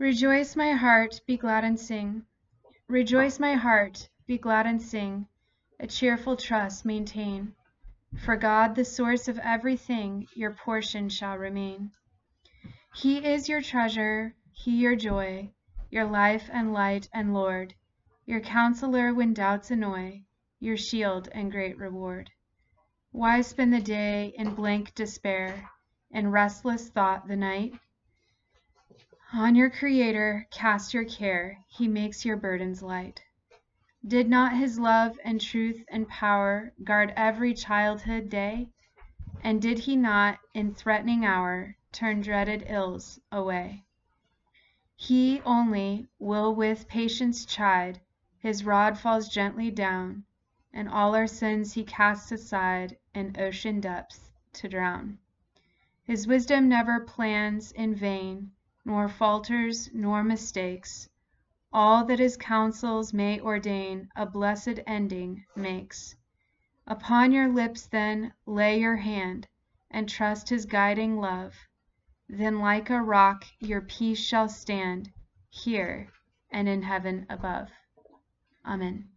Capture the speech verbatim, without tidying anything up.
Rejoice, my heart, be glad and sing. Rejoice, my heart, be glad and sing. A cheerful trust maintain. For God, the source of everything, your portion shall remain. He is your treasure, He your joy, your life and light and Lord, your counselor when doubts annoy, your shield and great reward. Why spend the day in blank despair, in restless thought the night? On your Creator cast your care, He makes your burdens light. Did not His love and truth and power guard every childhood day? And did He not, in threatening hour, turn dreaded ills away? He only will with patience chide, His rod falls gently down, and all our sins He casts aside in ocean depths to drown. His wisdom never plans in vain, nor falters nor mistakes. All that His counsels may ordain a blessed ending makes. Upon your lips then lay your hand, and trust His guiding love. Then like a rock your peace shall stand, here and in heaven above. Amen.